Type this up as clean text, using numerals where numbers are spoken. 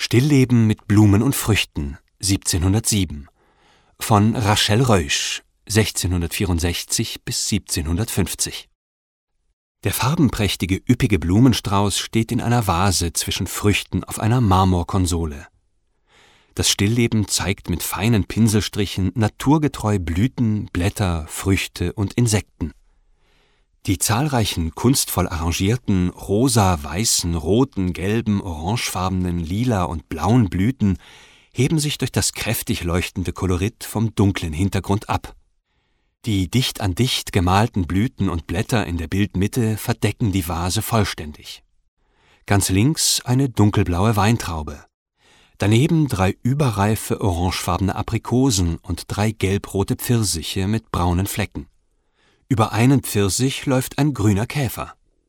Stillleben mit Blumen und Früchten, 1707. Von Rachel Reusch, 1664 bis 1750. Der farbenprächtige, üppige Blumenstrauß steht in einer Vase zwischen Früchten auf einer Marmorkonsole. Das Stillleben zeigt mit feinen Pinselstrichen naturgetreu Blüten, Blätter, Früchte und Insekten. Die zahlreichen kunstvoll arrangierten, rosa, weißen, roten, gelben, orangefarbenen, lila und blauen Blüten heben sich durch das kräftig leuchtende Kolorit vom dunklen Hintergrund ab. Die dicht an dicht gemalten Blüten und Blätter in der Bildmitte verdecken die Vase vollständig. Ganz links eine dunkelblaue Weintraube. Daneben 3 überreife orangefarbene Aprikosen und 3 gelbrote Pfirsiche mit braunen Flecken. Über einen Pfirsich läuft ein grüner Käfer.